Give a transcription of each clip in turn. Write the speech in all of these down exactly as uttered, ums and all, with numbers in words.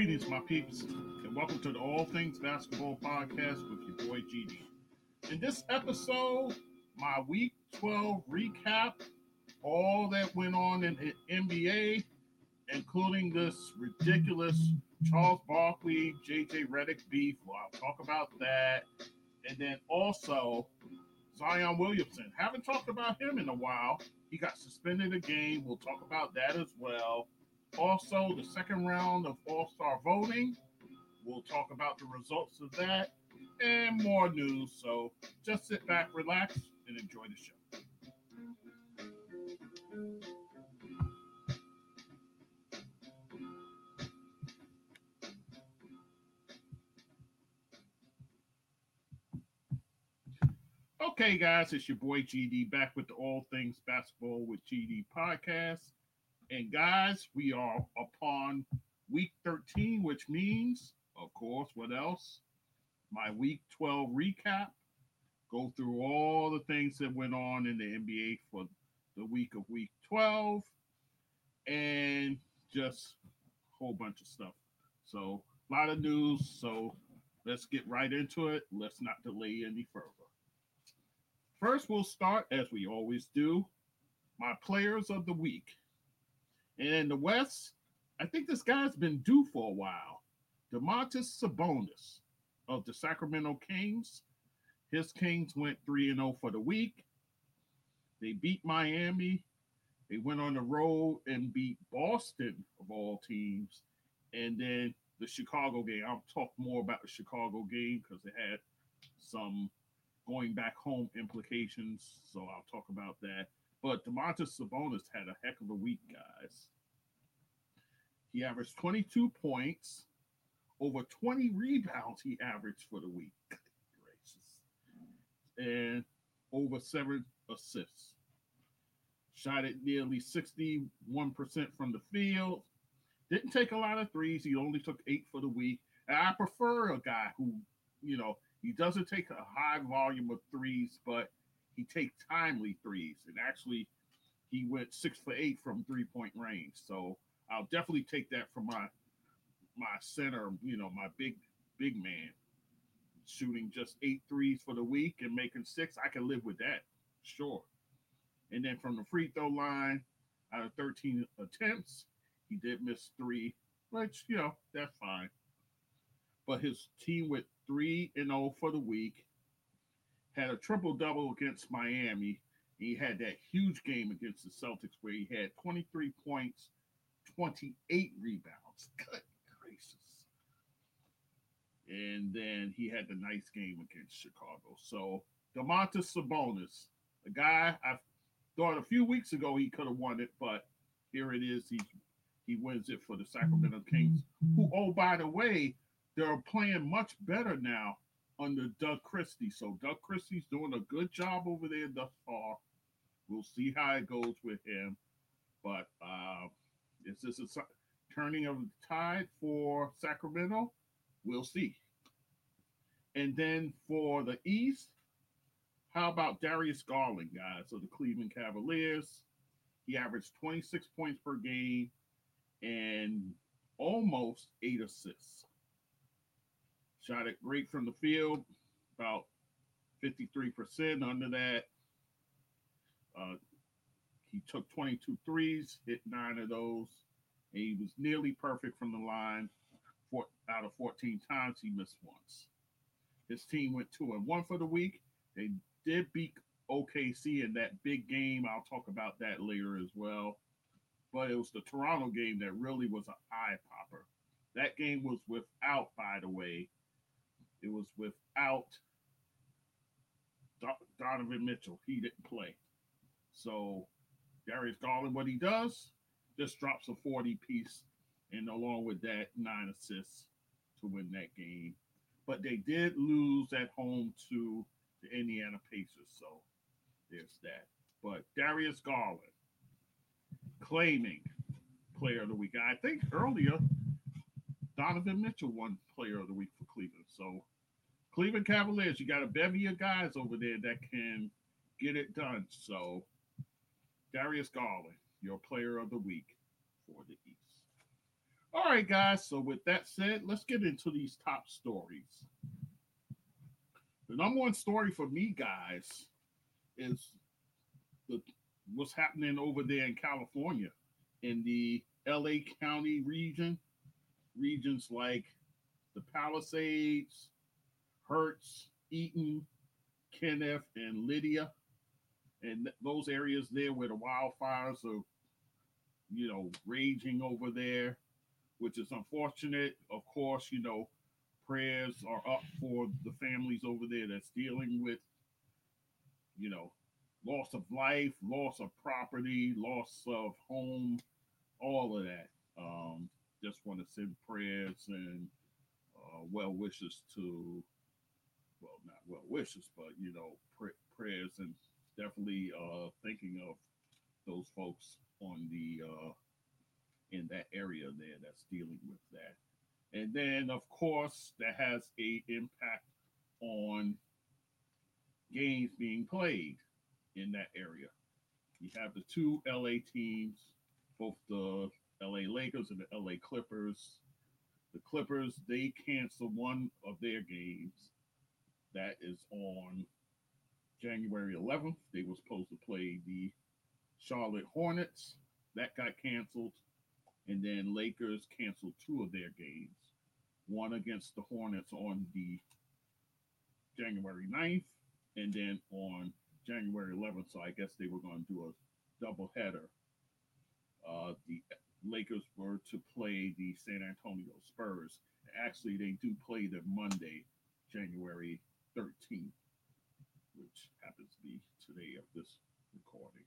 Greetings, my peeps, and welcome to the All Things Basketball Podcast with your boy G D. In this episode, my Week twelve recap, all that went on in the N B A, including this ridiculous Charles Barkley, J J Redick beef. Well, I'll talk about that. And then also Zion Williamson. Haven't talked about him in a while. He got suspended a game. We'll talk about that as well. Also, the second round of All-Star voting. We'll talk about the results of that and more news. So just sit back, relax, and enjoy the show. Okay, guys, it's your boy G D back with the All Things Basketball with G D podcast. And guys, we are upon week thirteen, which means, of course, what else? My week twelve recap. Go through all the things that went on in the N B A for the week of week twelve and just a whole bunch of stuff. So, a lot of news. So, let's get right into it. Let's not delay any further. First, we'll start, as we always do, my players of the week. And in the West, I think this guy's been due for a while. Domantas Sabonis of the Sacramento Kings. His Kings went three and oh for the week. They beat Miami. They went on the road and beat Boston, of all teams. And then the Chicago game. I'll talk more about the Chicago game because it had some going back home implications. So I'll talk about that. But Domantas Sabonis had a heck of a week, guys. He averaged twenty-two points, over twenty rebounds he averaged for the week. Gracious. And over seven assists. Shot at nearly sixty-one percent from the field. Didn't take a lot of threes. He only took eight for the week. And I prefer a guy who, you know, he doesn't take a high volume of threes, but he takes timely threes. And actually, he went six for eight from three-point range. So I'll definitely take that from my my center, you know, my big, big man. Shooting just eight threes for the week and making six. I can live with that. Sure. And then from the free throw line, out of thirteen attempts, he did miss three, which, you know, that's fine. But his team went three and oh for the week, had a triple-double against Miami. He had that huge game against the Celtics where he had twenty-three points, twenty-eight rebounds. Good gracious. And then he had the nice game against Chicago. So, Domantas Sabonis, a guy I thought a few weeks ago he could have won it, but here it is. He, he wins it for the Sacramento Kings, who, oh, by the way, they're playing much better now under Doug Christie. So Doug Christie's doing a good job over there thus far. We'll see how it goes with him. But uh, is this a turning of the tide for Sacramento? We'll see. And then for the East, how about Darius Garland, guys, of the Cleveland Cavaliers? He averaged twenty-six points per game and almost eight assists. Shot it great from the field, about fifty-three percent under that. Uh, he took twenty-two threes, hit nine of those, and he was nearly perfect from the line. Four, out of fourteen times, he missed once. His team went two and one for the week. They did beat O K C in that big game. I'll talk about that later as well. But it was the Toronto game that really was an eye popper. That game was without, by the way, it was without Donovan Mitchell. He didn't play. So Darius Garland, what he does, just drops a forty piece, and along with that, nine assists to win that game. But they did lose at home to the Indiana Pacers, so there's that. But Darius Garland, claiming player of the week. I think earlier, Donovan Mitchell won player of the week for Cleveland. So Cleveland Cavaliers, you got a bevy of guys over there that can get it done. So Darius Garland, your player of the week for the East. All right, guys. So with that said, let's get into these top stories. The number one story for me, guys, is the what's happening over there in California, in the L A County region, regions like the Palisades, Hertz, Eaton, Kenneth, and Lydia, and those areas there where the wildfires are, you know, raging over there, which is unfortunate. Of course, you know, prayers are up for the families over there that's dealing with, you know, loss of life, loss of property, loss of home, all of that. Um, just want to send prayers and uh, well wishes to, well, not well wishes, but, you know, pr- prayers and definitely uh, thinking of those folks on the uh, in that area there that's dealing with that. And then, of course, that has a impact on games being played in that area. You have the two L A teams, both the L A Lakers and the L A Clippers. The Clippers, they canceled one of their games. That is on January eleventh. They were supposed to play the Charlotte Hornets. That got canceled. And then Lakers canceled two of their games. One against the Hornets on the January ninth, and then on January eleventh. So I guess they were going to do a double header. Uh, the Lakers were to play the San Antonio Spurs. Actually, they do play them Monday, January thirteenth, which happens to be today of this recording.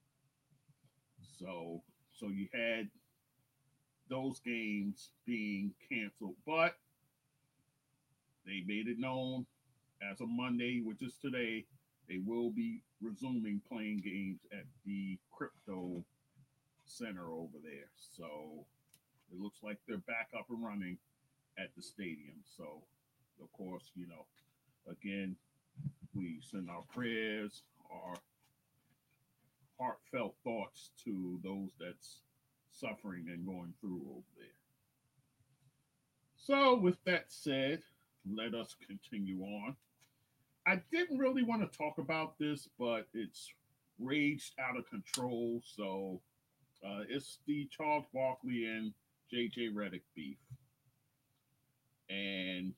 So, so you had those games being canceled, but they made it known as of Monday, which is today, they will be resuming playing games at the Crypto Center over there. So it looks like they're back up and running at the stadium. So, of course, you know, again, we send our prayers, our heartfelt thoughts to those that's suffering and going through over there. So, with that said, let us continue on. I didn't really want to talk about this, but it's raged out of control. So, uh, it's the Charles Barkley and J J Redick beef. And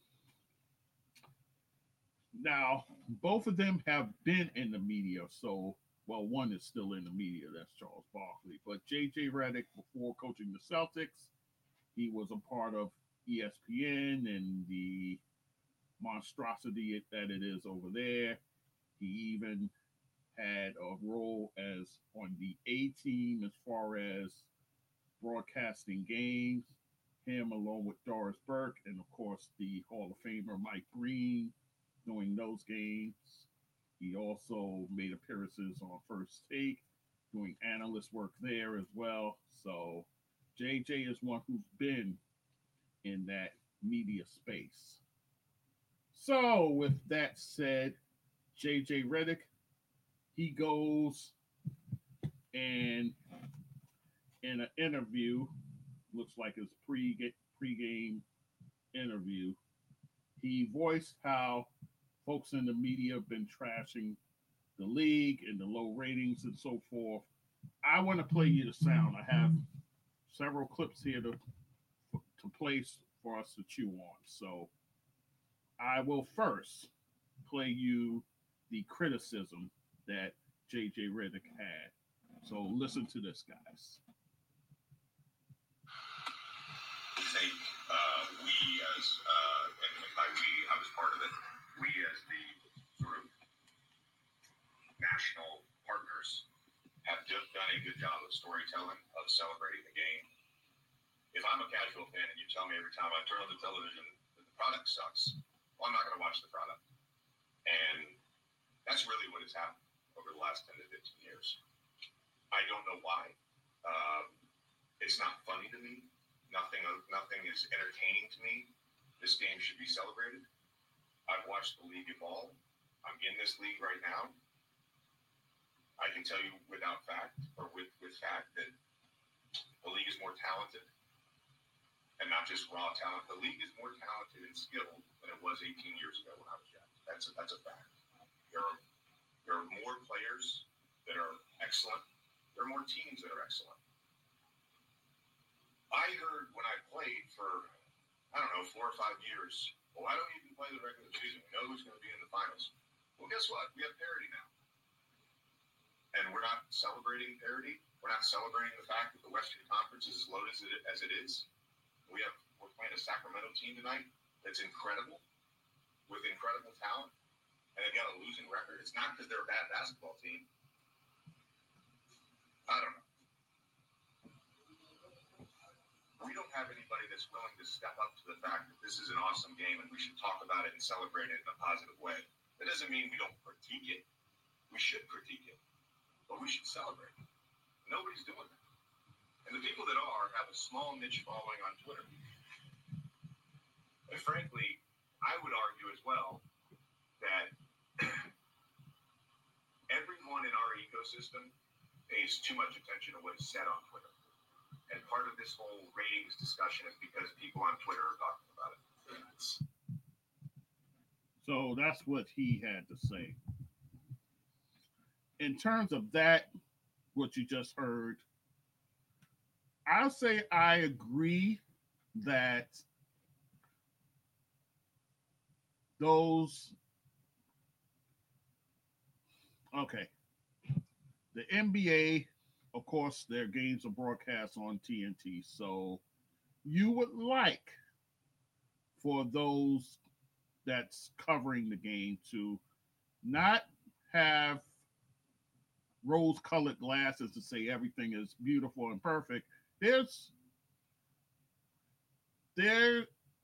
now, both of them have been in the media. So, well, one is still in the media. That's Charles Barkley. But J J Redick, before coaching the Celtics, he was a part of E S P N and the monstrosity that it is over there. He even had a role as on the A team as far as broadcasting games. Him along with Doris Burke and of course the Hall of Famer Mike Breen doing those games. He also made appearances on First Take, doing analyst work there as well. So J J is one who's been in that media space. So with that said, J J Redick, he goes and in an interview, looks like his pre pre-game interview, he voiced how folks in the media have been trashing the league and the low ratings and so forth. I want to play you the sound. I have several clips here to to place for us to chew on. So I will first play you the criticism that J J Redick had. So listen to this, guys. Think uh, we as, uh, and by we, I was part of it, we as the sort of national partners have just done a good job of storytelling, of celebrating the game. If I'm a casual fan and you tell me every time I turn on the television that the product sucks, well, I'm not going to watch the product. And that's really what has happened over the last ten to fifteen years. I don't know why. Um, it's not funny to me. Nothing, nothing is entertaining to me. This game should be celebrated. I've watched the league evolve. I'm in this league right now. I can tell you without fact, or with, with fact, that the league is more talented. and not just raw talent. The league is more talented and skilled than it was eighteen years ago when I was drafted. That's a, that's a fact. There are, there are more players that are excellent. There are more teams that are excellent. I heard when I played for, I don't know, four or five years, well, why don't we even play the regular season? We know who's going to be in the finals. Well, guess what? We have parity now. And we're not celebrating parity. We're not celebrating the fact that the Western Conference is as loaded as it, as it is. We have, we're playing a Sacramento team tonight that's incredible, with incredible talent, and they've got a losing record. It's not because they're a bad basketball team. I don't know. We don't have anybody that's willing to step up to the fact that this is an awesome game and we should talk about it and celebrate it in a positive way. That doesn't mean we don't critique it. We should critique it, but we should celebrate it. Nobody's doing that. And the people that are have a small niche following on Twitter. And frankly, I would argue as well that everyone in our ecosystem pays too much attention to what is said on Twitter. And part of this whole ratings discussion is because people on Twitter are talking about it. So that's what he had to say. In terms of that, what you just heard, I'll say I agree that those, okay, the N B A, of course, their games are broadcast on T N T. So you would like for those that's covering the game to not have rose-colored glasses to say everything is beautiful and perfect. There's, there,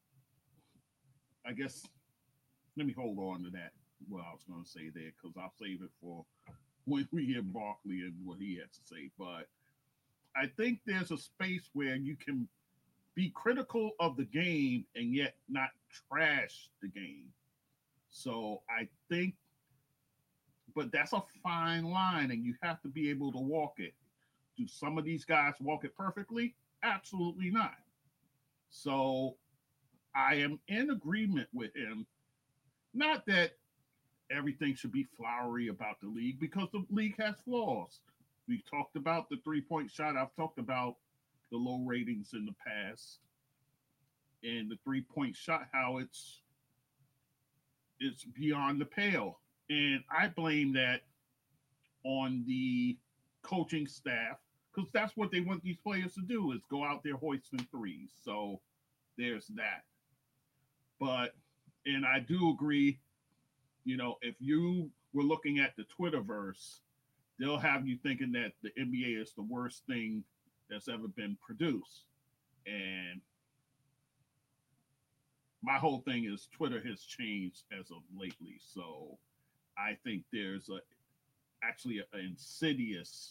I guess, let me hold on to that, what I was going to say there, because I'll save it for when we hear Barkley and what he has to say. But I think there's a space where you can be critical of the game and yet not trash the game. So I think, but that's a fine line and you have to be able to walk it. Do some of these guys walk it perfectly? Absolutely not. So I am in agreement with him. Not that everything should be flowery about the league, because the league has flaws. We've talked about the three-point shot. I've talked about the low ratings in the past and the three-point shot, how it's it's beyond the pale. And I blame that on the coaching staff, because that's what they want these players to do, is go out there hoisting threes. So there's that. But, and I do agree, you know, if you were looking at the Twitterverse, they'll have you thinking that the N B A is the worst thing that's ever been produced. And my whole thing is Twitter has changed as of lately. So I think there's a actually an insidious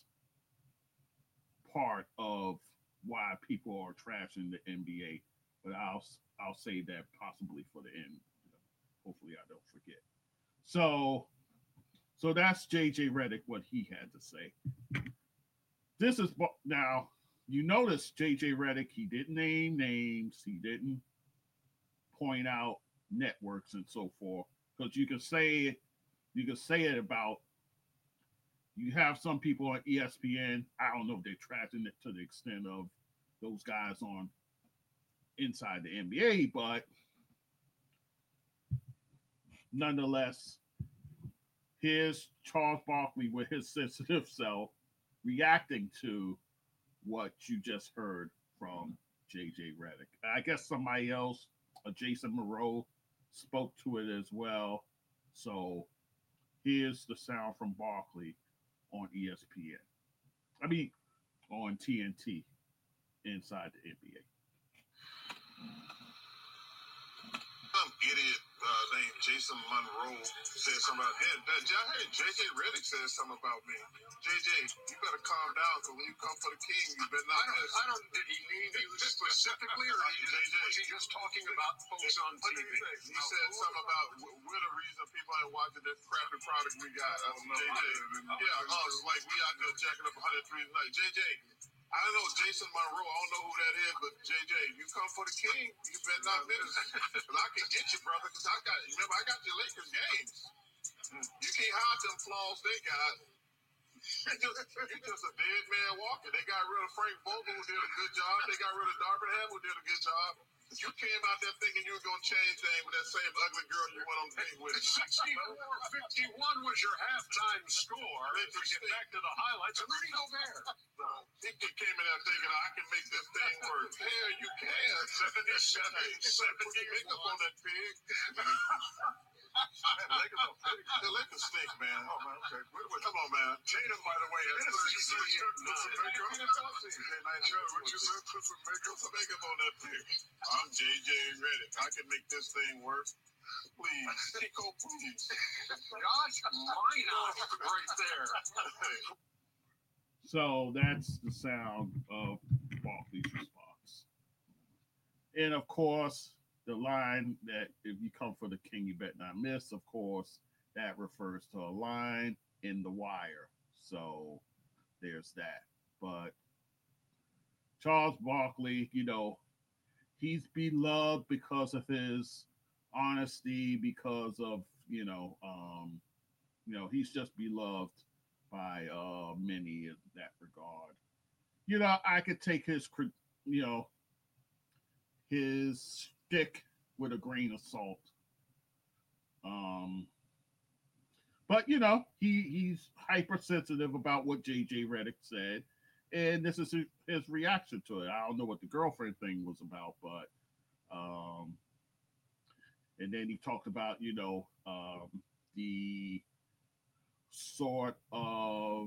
part of why people are trashing the N B A. But I'll I'll say that possibly for the end. Hopefully I don't forget. So so that's J J Redick, what he had to say. This is now, you notice J J Redick, he didn't name names, he didn't point out networks and so forth, because you can say you can say it about, you have some people on E S P N. I don't know if they're trashing it to the extent of those guys on inside the N B A, but nonetheless, here's Charles Barkley with his sensitive self reacting to what you just heard from J J Redick. I guess somebody else, uh, Jason Moreau, spoke to it as well. So here's the sound from Barkley on E S P N. I mean, on T N T inside the N B A. Some idiot uh, named Jason Monroe said something about him. I heard J J Redick said something about me. J J, you better calm down, because when you come for the king, you better not. I don't. I don't. Did he name you specifically, or he just, was he just talking about folks on T V? He no, said something about we're the reason people ain't watching this crappy product we got. That's J J. Yeah, I was like we out there jacking up one hundred threes a night. J J, I don't know Jason Monroe. I don't know who that is, but J J, you come for the king, you better not miss. Cause I can get you, brother. Cause I got, remember, I got the Lakers games. You can't hide them flaws they got. You're just, you're just a dead man walking. They got rid of Frank Vogel, who did a good job. They got rid of Darvin Ham, who did a good job. You came out there thinking you were going to change things with that same ugly girl you went on the date with. sixty-four fifty-one was your halftime score. If we get back to the highlights, and Rudy Gobert. No, he came in there thinking, I can make this thing work. Hell, you can. seventy-seven, seventy makeup on that pig. Man, Lakers are pretty. The Lakers stink, man. Oh, man, okay. Wait, wait, come on, man. Tatum, by the way, has what you said. Put some makeup. What you said? Put some makeup, some makeup on that pig. I'm J J Redick. I can make this thing work. Please, Chico, please. Josh Minot right there. So that's the sound of Barkley's response. And of course, the line that if you come for the king, you bet not miss, of course, that refers to a line in The Wire. So there's that. But Charles Barkley, you know, he's beloved because of his honesty, because of, you know, um, you know, he's just beloved by uh, many in that regard. You know, I could take his, you know, his stick with a grain of salt. Um, but you know, he he's hypersensitive about what J J Redick said, and this is his, his reaction to it. I don't know what the girlfriend thing was about, but um, and then he talked about, you know, um, the sort of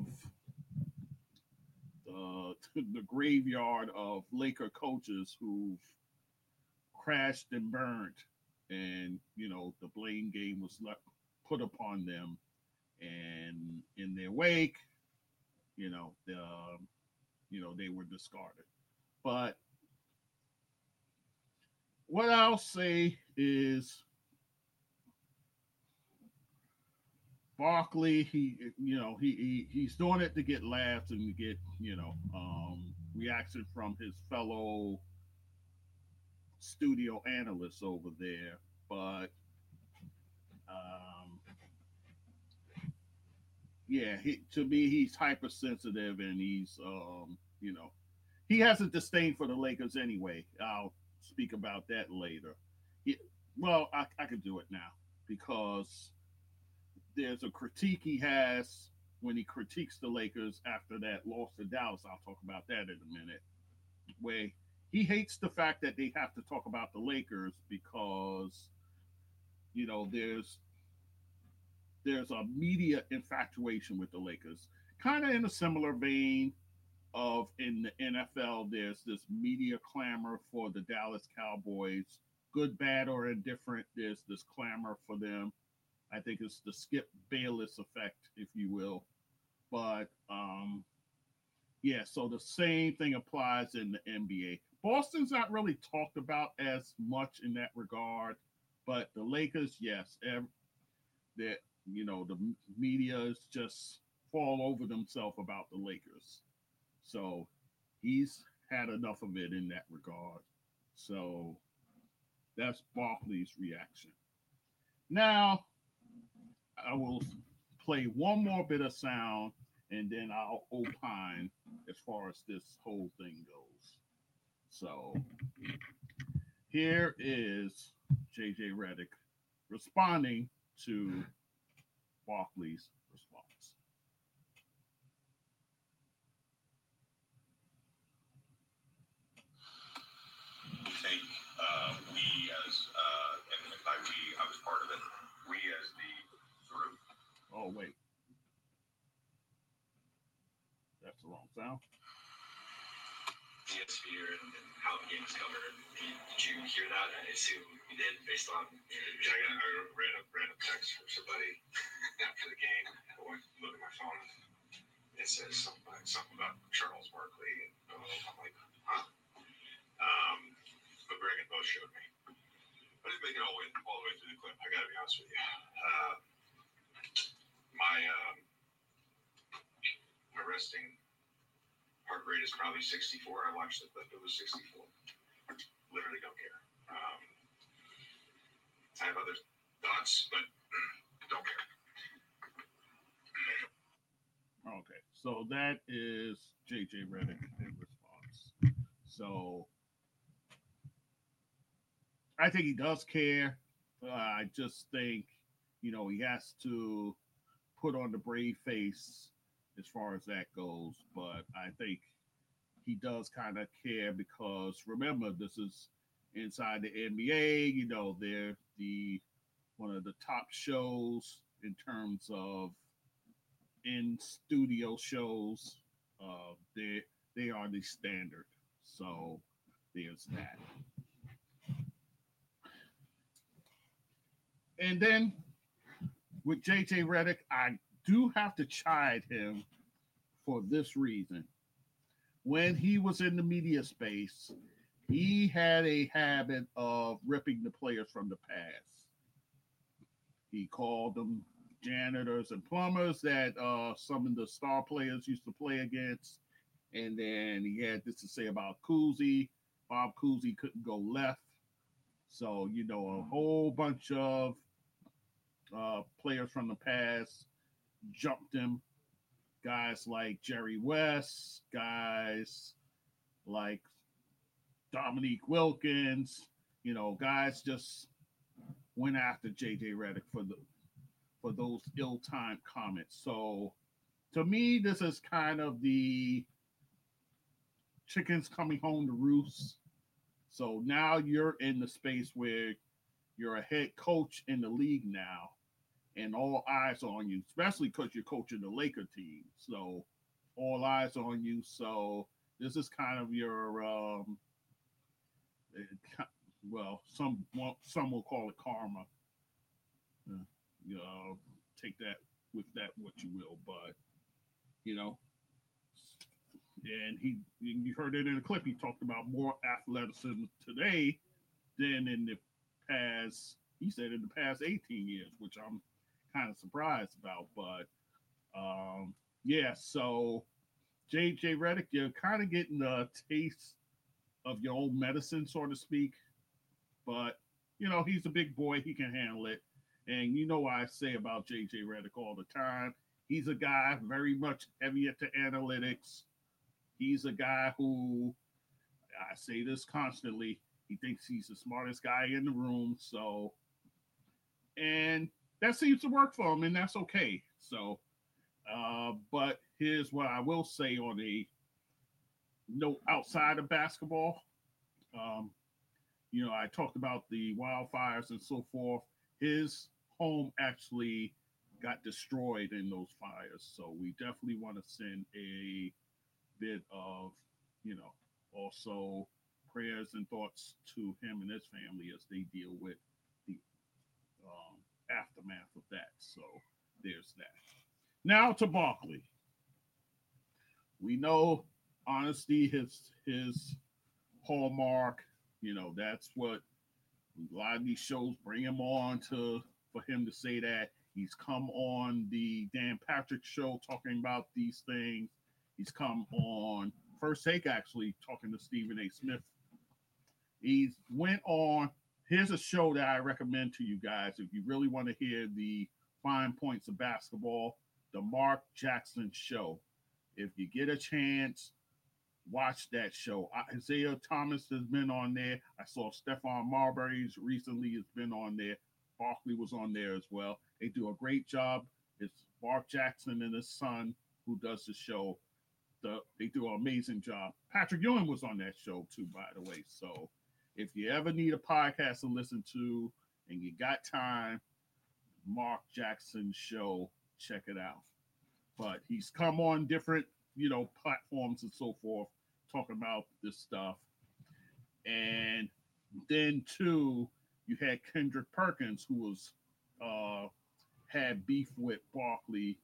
uh, the graveyard of Laker coaches who've crashed and burned, and you know the blame game was let, put upon them, and in their wake, you know the you know they were discarded. But what I'll say is Barkley, he you know he, he he's doing it to get laughs and to get you know um, reaction from his fellow studio analysts over there, but um, yeah, he, to me he's hypersensitive and he's um, you know he has a disdain for the Lakers anyway. I'll speak about that later. He, well, I, I could do it now because there's a critique he has when he critiques the Lakers after that loss to Dallas. I'll talk about that in a minute. Where he hates the fact that they have to talk about the Lakers because you know there's there's a media infatuation with the Lakers, kind of in a similar vein of in the N F L. There's this media clamor for the Dallas Cowboys, good, bad, or indifferent. There's this clamor for them. I think it's the Skip Bayless effect, if you will. But um, yeah, so the same thing applies in the N B A. Boston's not really talked about as much in that regard, but the Lakers, yes, every, that you know the media is just fall over themselves about the Lakers. So he's had enough of it in that regard. So that's Barkley's reaction. Now I will play one more bit of sound and then I'll opine as far as this whole thing goes. So here is J J Redick responding to Barkley's response. I think uh, we as, uh, and by we, I was part of it, we as the sort of... Oh, wait. That's the wrong sound. The sphere and, and how the game is covered. Did you hear that? I assume you did, based on. Yeah, I, got, I read a random text from somebody after the game. I went to look at my phone. It says something, like, something about Charles Barkley. And, oh, I'm like, huh? Um, but Greg and both showed me. I didn't make it all the way, all the way through the clip. I got to be honest with you. Uh, my um, my resting heart rate is probably probably sixty-four. I watched the clip. It was sixty-four. Literally don't care. Um, I have other thoughts, but don't care. Okay, so that is J J Redick in response. So I think he does care. Uh, I just think, you know, he has to put on the brave face as far as that goes. But I think he does kind of care because remember, this is inside the N B A. You know, they're the one of the top shows in terms of in studio shows. Uh, they they are the standard. So there's that. And then with J J Redick, I do have to chide him for this reason. When he was in the media space, he had a habit of ripping the players from the past. He called them janitors and plumbers that uh, some of the star players used to play against. And then he had this to say about Cousy. Bob Cousy couldn't go left. So, you know, a whole bunch of uh, players from the past jumped him. Guys like Jerry West, guys like Dominique Wilkins, you know, guys just went after J J Redick for the for those ill-timed comments. So to me, this is kind of the chickens coming home to roost. So now you're in the space where you're a head coach in the league now, and all eyes are on you, especially because you're coaching the Laker team. So all eyes are on you. So this is kind of your, um, well, some some will call it karma. Uh, you know, take that with that what you will, but you know, and he you heard it in the clip. He talked about more athleticism today than in the past. He said in the past eighteen years, which I'm kind of surprised about. But um, yeah, so J J Redick, you're kind of getting a taste of your own medicine, so to speak. But you know, he's a big boy; he can handle it. And you know what I say about J J Redick all the time. He's a guy very much heavy into analytics. He's a guy who, I say this constantly, he thinks he's the smartest guy in the room. So, and that seems to work for him, and that's okay. So, uh, but here's what I will say on a note outside of basketball. Um, you know, I talked about the wildfires and so forth. His home actually got destroyed in those fires. So we definitely want to send a bit of, you know, also prayers and thoughts to him and his family as they deal with the um, aftermath of that. So there's that. Now to Barkley. We know honesty his his hallmark. You know, that's what a lot of these shows bring him on to for him to say that. He's come on the Dan Patrick show talking about these things. He's come on First Take actually talking to Stephen A. Smith. He's went on. Here's a show that I recommend to you guys if you really want to hear the fine points of basketball. The Mark Jackson Show. If you get a chance, watch that show. Isaiah Thomas has been on there. I saw Stephon Marbury's recently has been on there. Barkley was on there as well. They do a great job. It's Mark Jackson and his son who does the show. The, they do an amazing job. Patrick Ewing was on that show too, by the way. So if you ever need a podcast to listen to and you got time, Mark Jackson Show, check it out. But he's come on different, you know, platforms and so forth, talking about this stuff. And then too, you had Kendrick Perkins, who was uh, had beef with Barkley.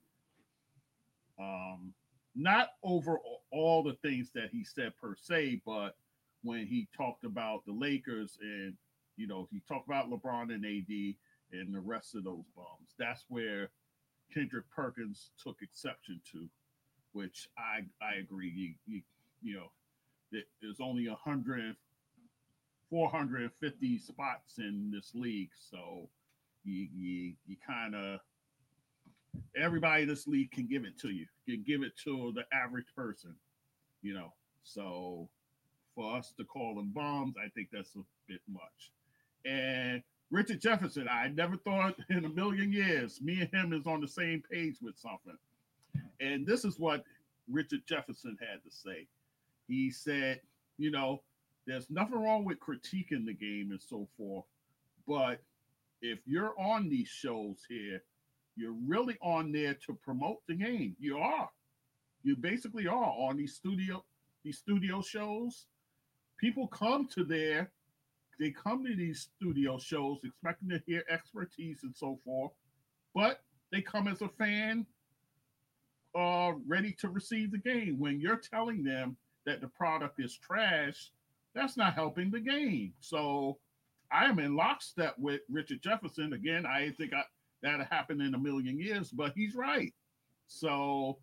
Um, not over all the things that he said per se, but when he talked about the Lakers and, you know, he talked about LeBron and A D and the rest of those bums. That's where Kendrick Perkins took exception to, which I I agree. You, you you know, it, there's only a hundred, four hundred fifty spots in this league, so you you, you kind of everybody in this league can give it to you. Can give it to the average person, you know. So for us to call them bums, I think that's a bit much. And Richard Jefferson, I never thought in a million years me and him is on the same page with something. And this is what Richard Jefferson had to say. He said, you know, there's nothing wrong with critiquing the game and so forth, but if you're on these shows here, you're really on there to promote the game. You are. You basically are on these studio these studio shows. People come to there, they come to these studio shows expecting to hear expertise and so forth, but they come as a fan uh, ready to receive the game. When you're telling them that the product is trash, that's not helping the game. So I am in lockstep with Richard Jefferson. Again, I think I, that'll happen in a million years, but he's right. So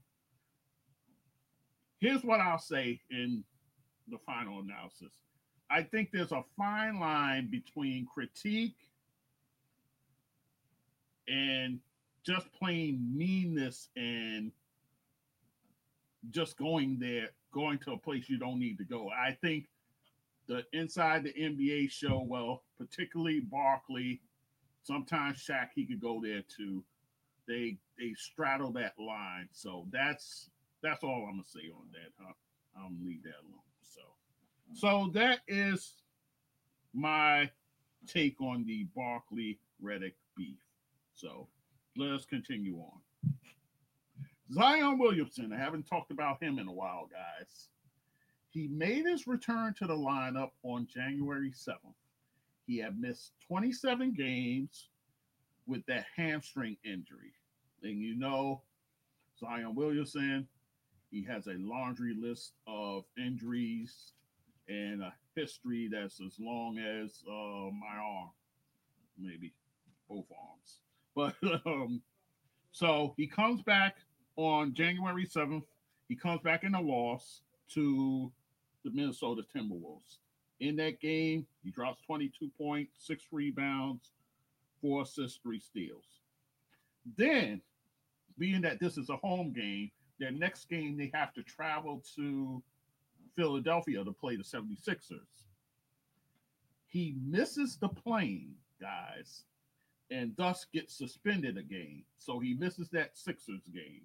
here's what I'll say in the final analysis. I think there's a fine line between critique and just plain meanness and just going there, going to a place you don't need to go. I think the inside the N B A show, well, particularly Barkley, sometimes Shaq, he could go there too. They they straddle that line. So that's that's all I'm gonna say on that. Huh? I'm gonna leave that alone. So so that is my take on the Barkley Redick beef. So let us continue on. Zion Williamson, I haven't talked about him in a while, guys. He made his return to the lineup on January seventh. He had missed twenty-seven games with that hamstring injury. And you know, Zion Williamson, he has a laundry list of injuries and a history that's as long as uh, my arm, maybe both arms. But um, so he comes back on January seventh. He comes back in a loss to the Minnesota Timberwolves. In that game, he drops twenty-two points, six rebounds, four assists, three steals. Then, being that this is a home game, their next game they have to travel to Philadelphia to play the seventy-sixers. He misses the plane, guys, and thus gets suspended a game. So he misses that Sixers game.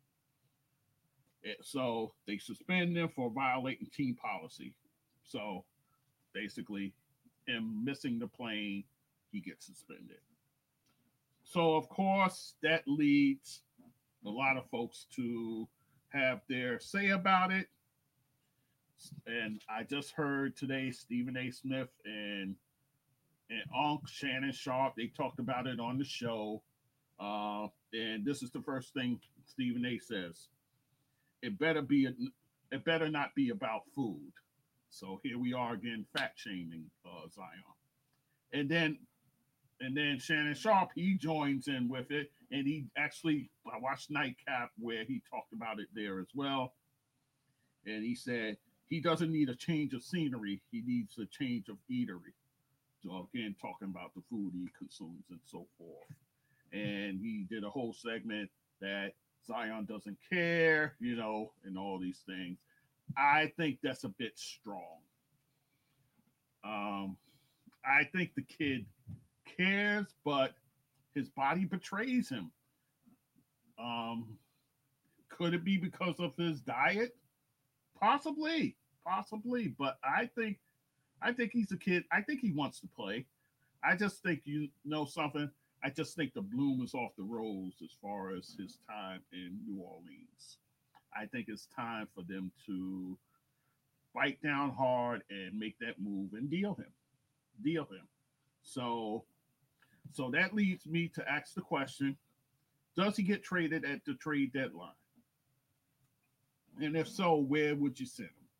So they suspend him for violating team policy. So basically, him missing the plane, he gets suspended. So, of course, that leads a lot of folks to have their say about it. And I just heard today Stephen A. Smith and and Unc Shannon Sharp, they talked about it on the show. Uh, and this is the first thing Stephen A. says. It better be, a, it better not be about food. So here we are again, fat shaming uh, Zion. And then, and then Shannon Sharp, he joins in with it. And he actually, I watched Nightcap where he talked about it there as well. And he said, he doesn't need a change of scenery. He needs a change of eatery. So again, talking about the food he consumes and so forth. And he did a whole segment that Zion doesn't care, you know, and all these things. I think that's a bit strong. Um, I think the kid cares, but his body betrays him. Um, could it be because of his diet? Possibly, possibly. But I think, I think he's a kid. I think he wants to play. I just think, you know something. I just think the bloom is off the rose as far as his time in New Orleans. I think it's time for them to bite down hard and make that move and deal him. Deal him. So so that leads me to ask the question, does he get traded at the trade deadline? And if so, where would you send him?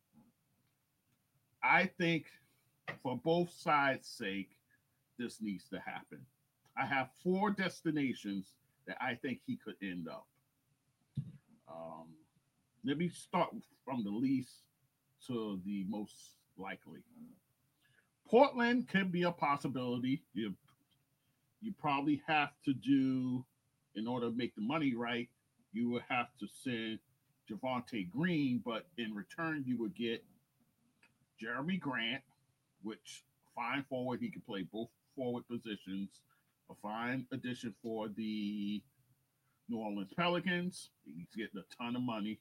I think for both sides' sake, this needs to happen. I have four destinations that I think he could end up. Um, let me start from the least to the most likely. Portland can be a possibility. You you probably have to do, in order to make the money right, you would have to send Javonte Green, but in return you would get Jeremy Grant, which fine forward, he can play both forward positions. A fine addition for the New Orleans Pelicans. He's getting a ton of money.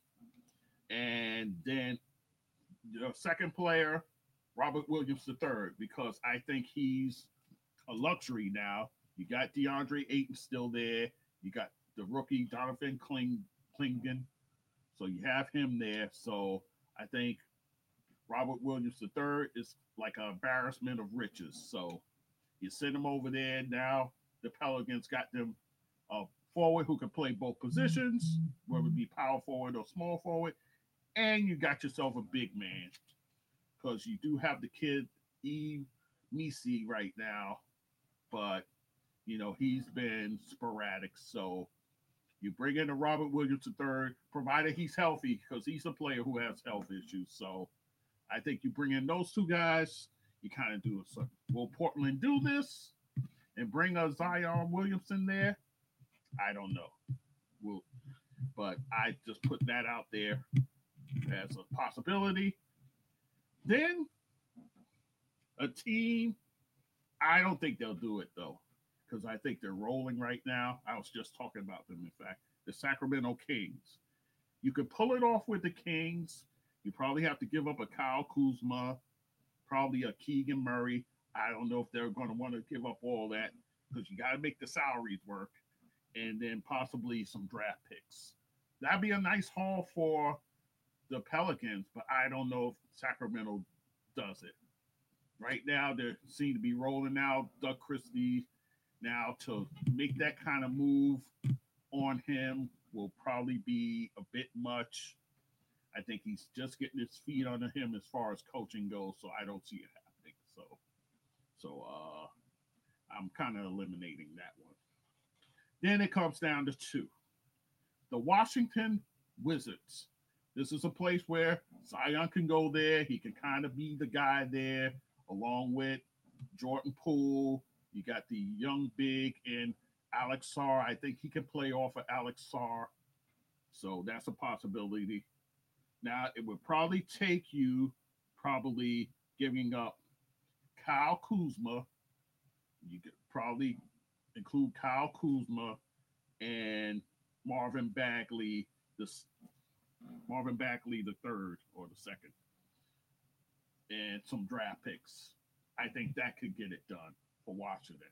And then the second player, Robert Williams the third, because I think he's a luxury now. You got DeAndre Ayton still there. You got the rookie Donovan Kling, Klingen. So you have him there. So I think Robert Williams the third is like an embarrassment of riches. So you send him over there. Now the Pelicans got them a forward who can play both positions, whether it be power forward or small forward. And you got yourself a big man, because you do have the kid Eve Misi right now, but you know he's been sporadic. So you bring in a Robert Williams the third, provided he's healthy, because he's a player who has health issues. So I think you bring in those two guys, you kind of do it. So will Portland do this and bring a Zion Williamson there? I don't know. We'll, but I just put that out there as a possibility. Then a team, I don't think they'll do it though, because I think they're rolling right now. I was just talking about them, in fact, the Sacramento Kings. You could pull it off with the Kings. You probably have to give up a Kyle Kuzma, probably a Keegan Murray. I don't know if they're going to want to give up all that, because you got to make the salaries work, and then possibly some draft picks. That'd be a nice haul for the Pelicans, but I don't know if Sacramento does it. Right now, they seem to be rolling out Doug Christie. Now, to make that kind of move on him will probably be a bit much. I think he's just getting his feet under him as far as coaching goes, so I don't see it happening. So, so uh, I'm kind of eliminating that one. Then it comes down to two. The Washington Wizards. This is a place where Zion can go there. He can kind of be the guy there, along with Jordan Poole. You got the young big and Alex Sarr. I think he can play off of Alex Sarr. So that's a possibility. Now, it would probably take you probably giving up Kyle Kuzma. You could probably include Kyle Kuzma and Marvin Bagley, this Marvin Bagley the third or the second, and some draft picks. I think that could get it done for Washington.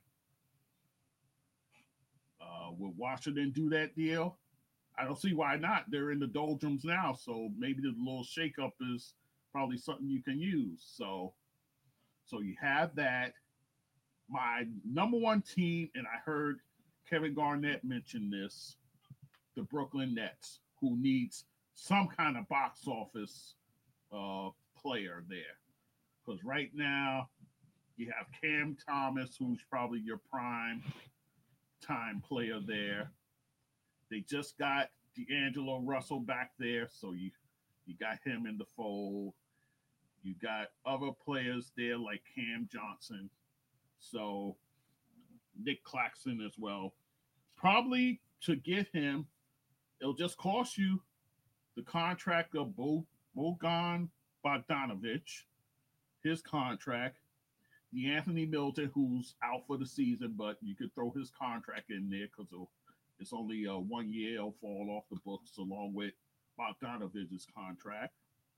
Uh, will Washington do that deal? I don't see why not. They're in the doldrums now, so maybe the little shakeup is probably something you can use. So, so you have that. My number one team, and I heard Kevin Garnett mention this, the Brooklyn Nets, who needs some kind of box office uh, player there. Because right now, you have Cam Thomas, who's probably your prime time player there. They just got D'Angelo Russell back there, so you you got him in the fold. You got other players there like Cam Johnson, so Nick Claxton as well. Probably to get him, it'll just cost you the contract of Bo, Bogan Bogdanovich, his contract, the Anthony Milton, who's out for the season, but you could throw his contract in there because it's only a one year. It'll fall off the books along with Bogdanovich's contract.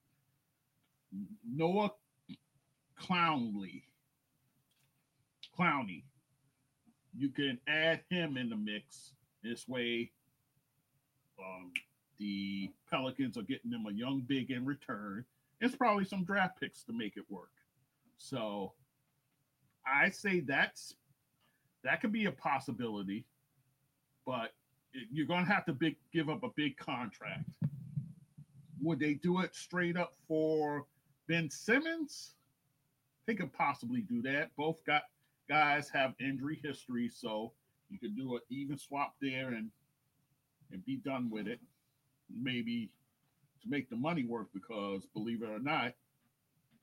Noah Clowney. Clowney. You can add him in the mix. This way, um, the Pelicans are getting them a young big in return. It's probably some draft picks to make it work. So I say that's that could be a possibility, but it, you're going to have to big, give up a big contract. Would they do it straight up for Ben Simmons? They could possibly do that. Both got guys have injury history, so you could do an even swap there and and be done with it. Maybe to make the money work, because believe it or not,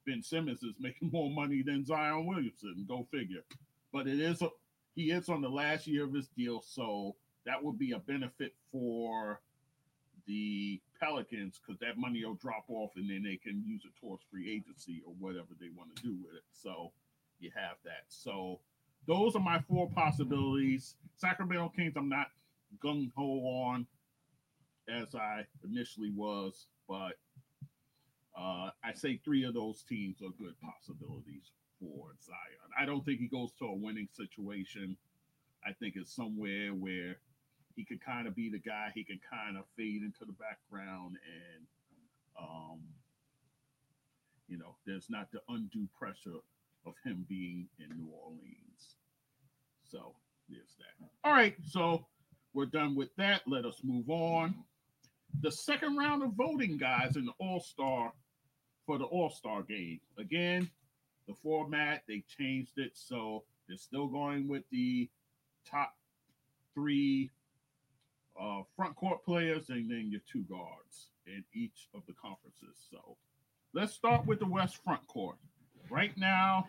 Ben Simmons is making more money than Zion Williamson. Go figure. But it is a, he is on the last year of his deal, so that would be a benefit for the Pelicans because that money will drop off and then they can use it towards free agency or whatever they want to do with it. So you have that. So those are my four possibilities. Sacramento Kings, I'm not gung ho on as I initially was, but uh, I say three of those teams are good possibilities for Zion. I don't think he goes to a winning situation. I think it's somewhere where he can kind of be the guy. He can kind of fade into the background, and um, you know, there's not the undue pressure of him being in New Orleans. So there's that. All right, so we're done with that. Let us move on. The second round of voting, guys, in the All Star for the All Star game. Again, the format they changed it, so they're still going with the top three uh, front court players and then your two guards in each of the conferences. So let's start with the West front court. Right now,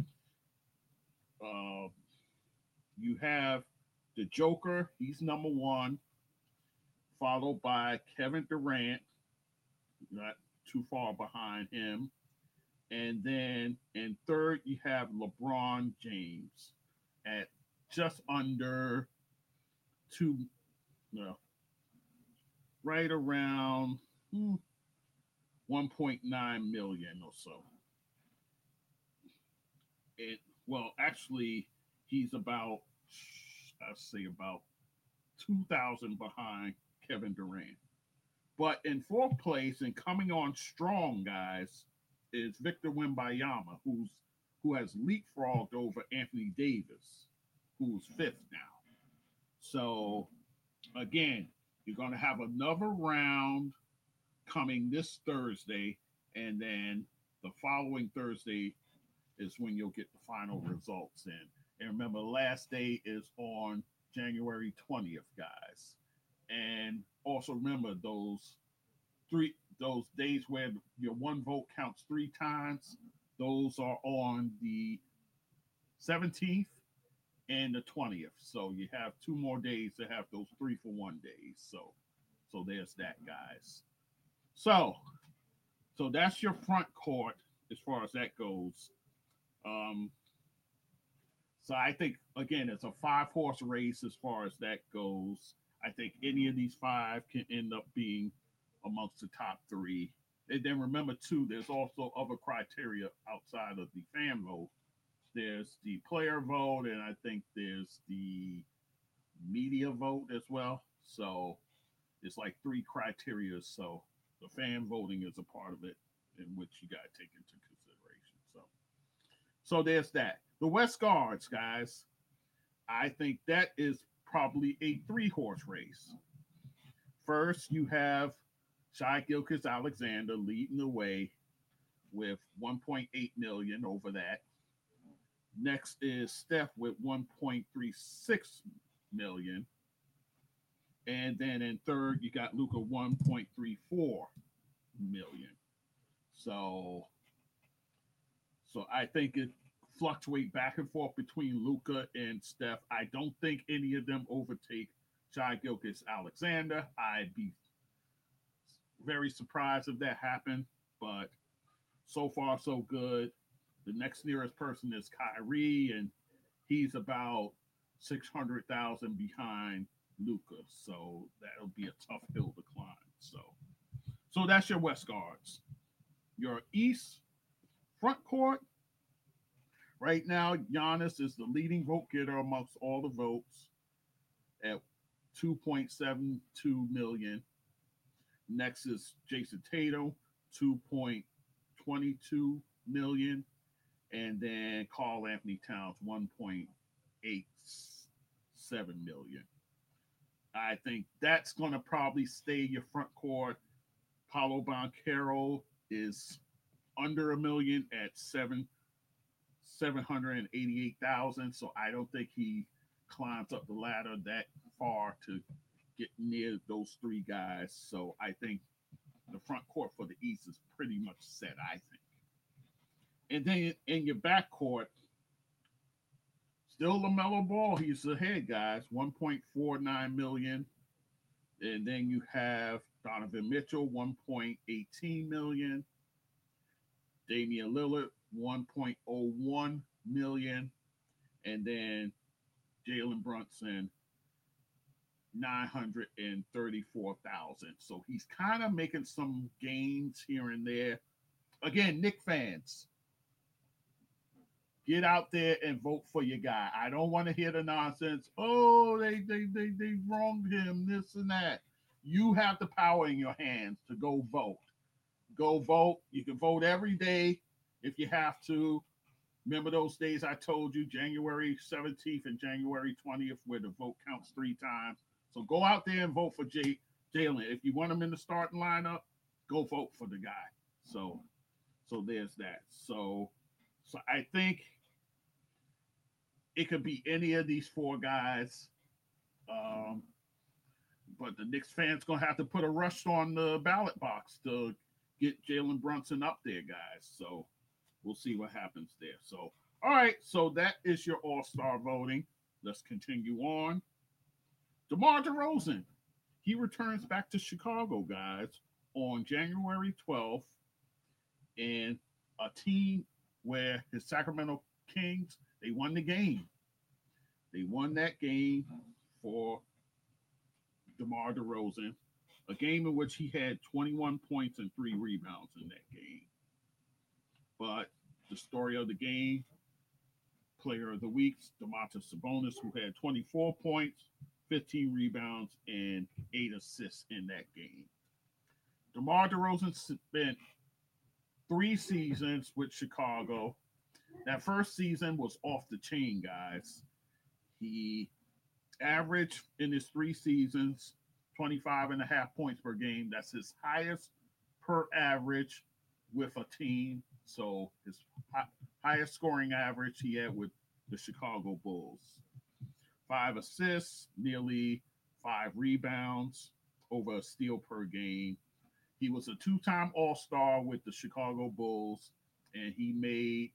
uh, you have the Joker. He's number one, followed by Kevin Durant, not too far behind him. And then in third, you have LeBron James at just under two, no, right around hmm, one point nine million or so. It well, actually, he's about I say about two thousand behind Kevin Durant. But in fourth place and coming on strong, guys, is Victor Wembanyama, who's who has leapfrogged over Anthony Davis, who's fifth now. So again, you're going to have another round coming this Thursday, and then the following Thursday is when you'll get the final results in. And remember, the last day is on January twentieth, guys. And also remember those three those days where your one vote counts three times. Those are on the seventeenth and the twentieth. So you have two more days to have those three for one days. So so there's that, guys. So so that's your front court as far as that goes. Um, so I think again it's a five horse race as far as that goes. I think any of these five can end up being amongst the top three. And then remember too, there's also other criteria outside of the fan vote. There's the player vote, and I think there's the media vote as well. So it's like three criteria. So the fan voting is a part of it, in which you got to take into consideration. So, so there's that. The West Guards, guys. I think that is probably a three horse race. First, you have Shai Gilgeous Alexander leading the way with one point eight million over that. Next is Steph with one point three six million. And then in third, you got Luka one point three four million. So, so I think it fluctuate back and forth between Luka and Steph. I don't think any of them overtake Shai Gilgeous Alexander. I'd be very surprised if that happened, but so far so good. The next nearest person is Kyrie, and he's about six hundred thousand behind Luka, so that'll be a tough hill to climb. So, so that's your West Guards. Your East front court. Right now, Giannis is the leading vote getter amongst all the votes at two point seven two million. Next is Jason Tatum, two point two two million. And then Karl Anthony Towns, one point eight seven million. I think that's going to probably stay your front court. Paolo Banchero is under a million at seven seven hundred eighty-eight thousand. So I don't think he climbs up the ladder that far to get near those three guys. So I think the front court for the East is pretty much set, I think. And then in your backcourt, still LaMelo Ball, he's ahead, guys, one point four nine million. And then you have Donovan Mitchell, one point one eight million. Damian Lillard, one point oh one million. And then Jalen Brunson, nine hundred thirty-four thousand. So he's kind of making some gains here and there. Again, Knick fans, get out there and vote for your guy. I don't want to hear the nonsense. Oh, they they they they wronged him, this and that. You have the power in your hands to go vote. Go vote. You can vote every day if you have to. Remember those days I told you, January seventeenth and January twentieth, where the vote counts three times. So go out there and vote for Jay Jalen. If you want him in the starting lineup, go vote for the guy. So, so there's that. So, so I think it could be any of these four guys. Um, but the Knicks fans gonna have to put a rush on the ballot box to get Jalen Brunson up there, guys. So we'll see what happens there. So, all right. So that is your All-Star voting. Let's continue on. DeMar DeRozan, he returns back to Chicago, guys, on January twelfth, and a team where his Sacramento Kings, they won the game. They won that game for DeMar DeRozan, a game in which he had twenty-one points and three rebounds in that game. But the story of the game, player of the week, Domantas Sabonis, who had twenty-four points, fifteen rebounds, and eight assists in that game. DeMar DeRozan spent three seasons with Chicago. That first season was off the chain, guys. He averaged in his three seasons twenty-five and a half points per game. That's his highest per average with a team. So his highest scoring average he had with the Chicago Bulls. Five assists, nearly five rebounds, over a steal per game. He was a two-time All-Star with the Chicago Bulls, and he made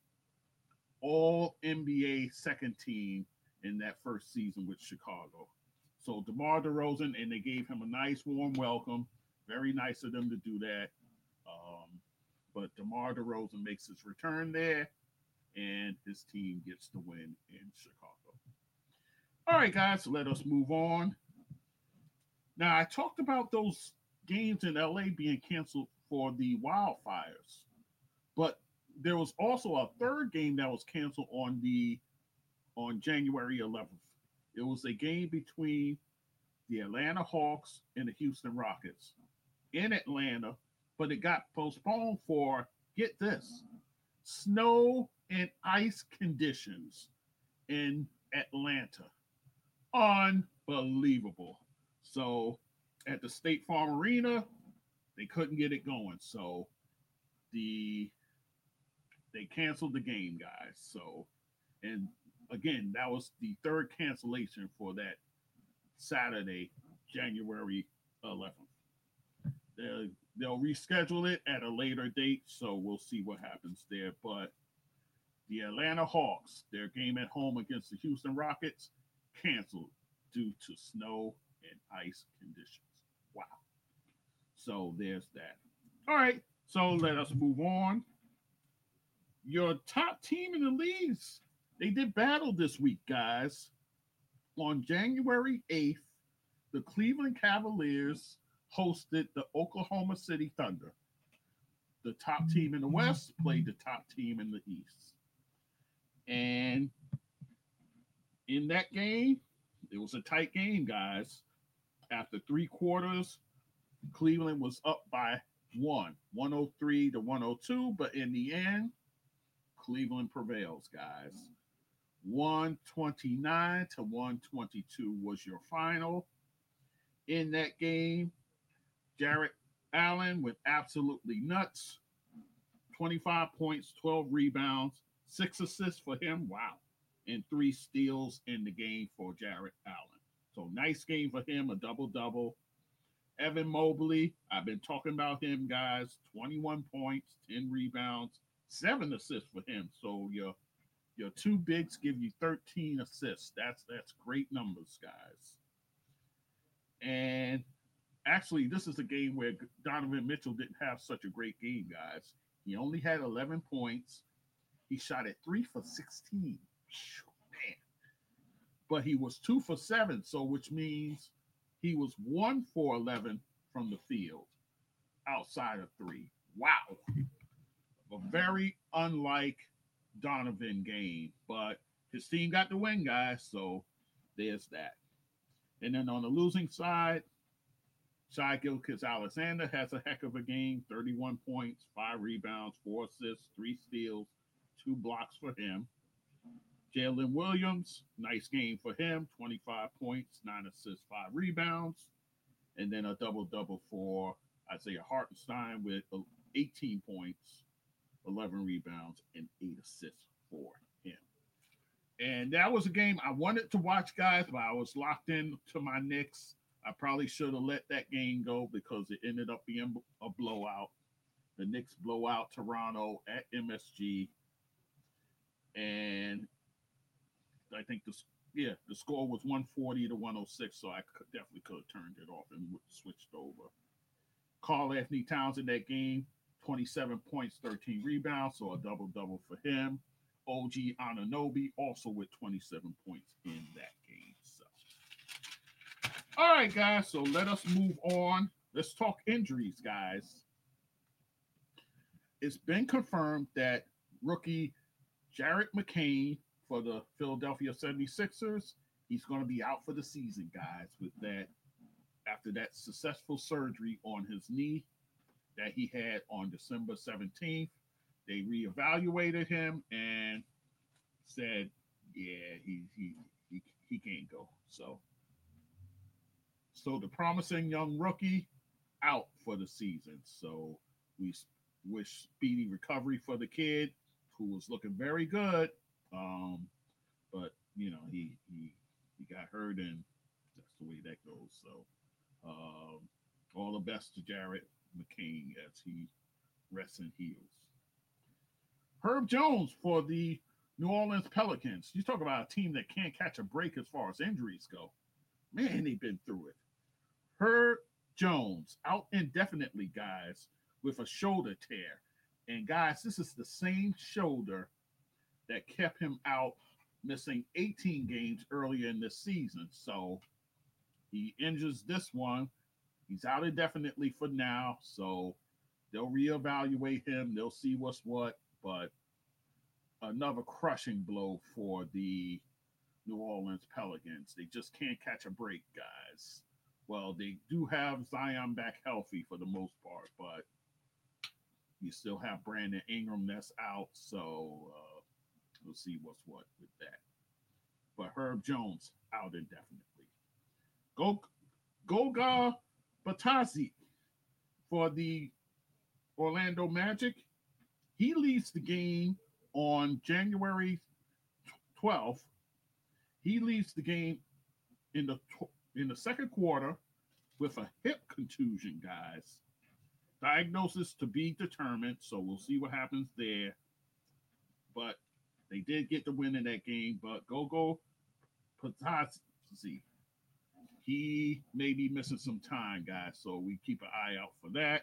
all N B A second team in that first season with Chicago. So DeMar DeRozan, and they gave him a nice warm welcome. Very nice of them to do that. Um, but DeMar DeRozan makes his return there, and his team gets the win in Chicago. All right, guys, so let us move on. Now, I talked about those games in L A being canceled for the wildfires, but there was also a third game that was canceled on the on January eleventh. It was a game between the Atlanta Hawks and the Houston Rockets in Atlanta, but it got postponed for, get this, snow and ice conditions in Atlanta. Unbelievable. So at the State Farm Arena, they couldn't get it going. So the they canceled the game, guys. So, and again, that was the third cancellation for that Saturday, January eleventh. They'll, they'll reschedule it at a later date, so we'll see what happens there. But the Atlanta Hawks, their game at home against the Houston Rockets, canceled due to snow and ice conditions. Wow. So there's that. All right, so let us move on. Your top team in the leagues, they did battle this week, guys. On January eighth, the Cleveland Cavaliers hosted the Oklahoma City Thunder. The top team in the West played the top team in the East. And in that game, it was a tight game, guys. After three quarters, Cleveland was up by one, one oh three to one oh two, but in the end, Cleveland prevails, guys. one twenty-nine to one twenty-two was your final. In that game, Jarrett Allen went absolutely nuts. twenty-five points, twelve rebounds, six assists for him. Wow. And three steals in the game for Jarrett Allen. So nice game for him, a double-double. Evan Mobley, I've been talking about him, guys. twenty-one points, ten rebounds, seven assists for him. So your your two bigs give you thirteen assists. That's that's great numbers, guys. And actually, this is a game where Donovan Mitchell didn't have such a great game, guys. He only had eleven points. He shot at three for sixteen. Man. But he was two for seven, so which means he was one for eleven from the field outside of three. Wow. A very unlike Donovan game, but his team got the win, guys, so there's that. And then on the losing side, Shai Gilgeous-Alexander has a heck of a game, thirty-one points, five rebounds, four assists, three steals, two blocks for him. Jalen Williams, nice game for him, twenty-five points, nine assists, five rebounds. And then a double-double for Isaiah Hartenstein with eighteen points, eleven rebounds, and eight assists for him. And that was a game I wanted to watch, guys, but I was locked in to my Knicks. I probably should have let that game go because it ended up being a blowout. The Knicks blow out Toronto at M S G. And I think the yeah, the score was one forty to one oh six, so I could, definitely could have turned it off and switched over. Karl-Anthony Towns in that game, twenty-seven points, thirteen rebounds, so a double-double for him. O G Anunoby also with twenty-seven points in that game. So, all right, guys, so let us move on. Let's talk injuries, guys. It's been confirmed that rookie Jared McCain for the Philadelphia seventy-sixers, he's going to be out for the season, guys, with that after that successful surgery on his knee that he had on December seventeenth. They reevaluated him and said, yeah, he he he, he can't go. So, so the promising young rookie out for the season. So we wish speedy recovery for the kid who was looking very good. Um, but you know, he he he got hurt, and that's the way that goes. So, um, all the best to Jared McCain as he rests and heals. Herb Jones for the New Orleans Pelicans. You talk about a team that can't catch a break as far as injuries go. Man, they've been through it. Herb Jones out indefinitely, guys, with a shoulder tear. And guys, this is the same shoulder that kept him out, missing eighteen games earlier in this season. So he injures this one. He's out indefinitely for now. So they'll reevaluate him. They'll see what's what. But another crushing blow for the New Orleans Pelicans. They just can't catch a break, guys. Well, they do have Zion back healthy for the most part, but you still have Brandon Ingram that's out. So uh, we'll see what's what with that. But Herb Jones out indefinitely. Go, Goga Batasi for the Orlando Magic. He leads the game on January twelfth. He leads the game in the in the second quarter with a hip contusion, guys. Diagnosis to be determined, so we'll see what happens there. But they did get the win in that game. But Gogo Patazzi, he may be missing some time, guys. So we keep an eye out for that.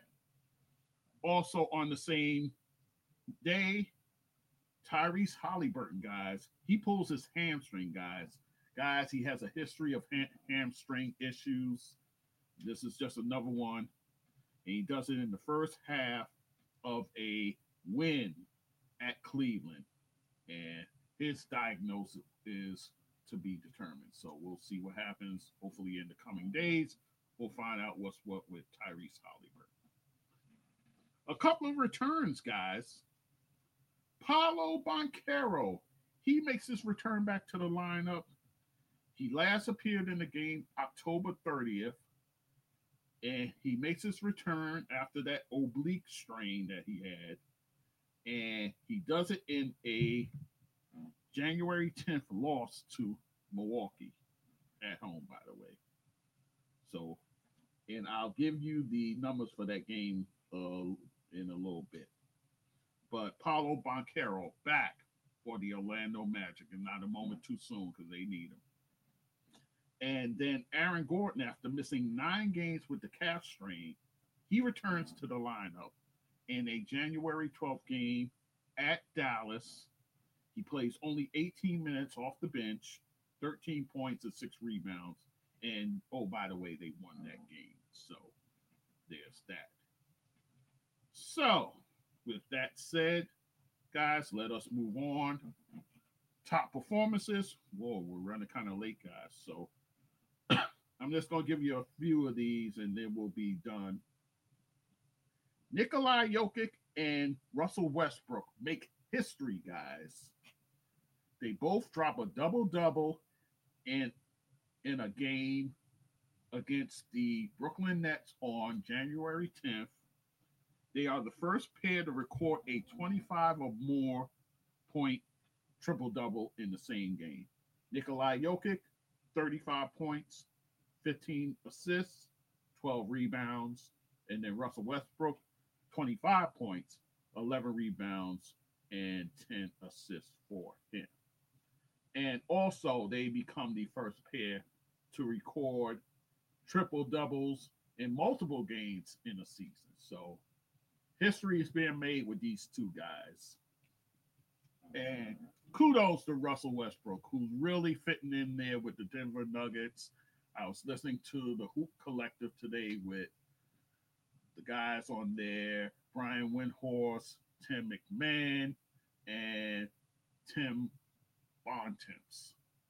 Also on the same day, Tyrese Halliburton, guys, he pulls his hamstring, guys. Guys, he has a history of ha- hamstring issues. This is just another one. And he does it in the first half of a win at Cleveland. And his diagnosis is to be determined. So we'll see what happens. Hopefully in the coming days, we'll find out what's what with Tyrese Halliburton. A couple of returns, guys. Paolo Banchero, he makes his return back to the lineup. He last appeared in the game October thirtieth, and he makes his return after that oblique strain that he had, and he does it in a January tenth loss to Milwaukee at home, by the way. So, and I'll give you the numbers for that game uh, in a little bit. But Paulo Banchero back for the Orlando Magic, and not a moment too soon because they need him. And then Aaron Gordon, after missing nine games with the calf strain, he returns to the lineup in a January twelfth game at Dallas. He plays only eighteen minutes off the bench, thirteen points and six rebounds. And, oh, by the way, they won that game. So there's that. So, with that said, guys, let us move on. Top performances. Whoa, we're running kind of late, guys. So I'm just going to give you a few of these and then we'll be done. Nikolai Jokic and Russell Westbrook make history, guys. They both drop a double-double in, in a game against the Brooklyn Nets on January tenth. They are the first pair to record a twenty-five or more point triple-double in the same game. Nikolai Jokic, thirty-five points, fifteen assists, twelve rebounds. And then Russell Westbrook, twenty-five points, eleven rebounds, and ten assists for him. And also, they become the first pair to record triple-doubles in multiple games in a season. So, history is being made with these two guys. And kudos to Russell Westbrook, who's really fitting in there with the Denver Nuggets. I was listening to the Hoop Collective today with the guys on there, Brian Windhorst, Tim McMahon, and Tim Bontemps.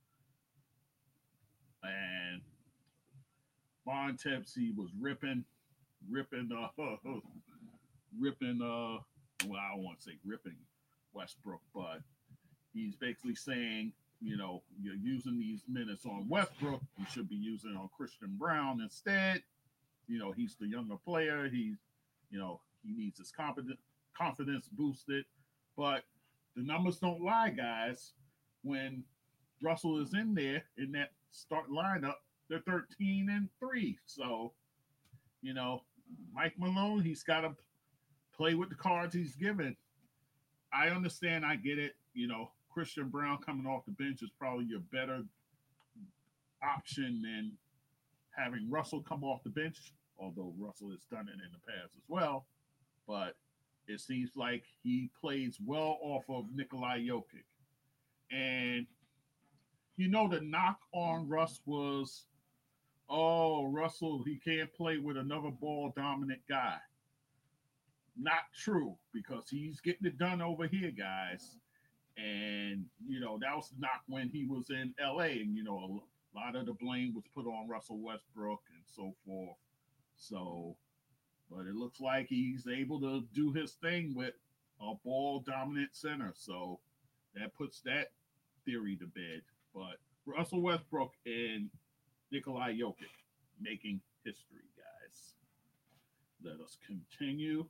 And Bontemps, he was ripping, ripping, uh, ripping, uh, well, I don't want to say ripping Westbrook, but he's basically saying, you know, you're using these minutes on Westbrook, you should be using on Christian Brown instead. You know, he's the younger player. He's, you know, he needs his confidence confidence boosted. But the numbers don't lie, guys. When Russell is in there in that start lineup, they're thirteen and three. So, you know, Mike Malone, he's got to play with the cards he's given. I understand. I get it. You know, Christian Brown coming off the bench is probably your better option than having Russell come off the bench, although Russell has done it in the past as well. But it seems like he plays well off of Nikolai Jokic. And, you know, the knock on Russ was, oh, Russell, he can't play with another ball-dominant guy. Not true, because he's getting it done over here, guys. And, you know, that was the knock when he was in L A. And, you know, a lot of the blame was put on Russell Westbrook and so forth. So, but it looks like he's able to do his thing with a ball-dominant center. So that puts that theory to bed. But Russell Westbrook and Nikolai Jokic making history, guys. Let us continue.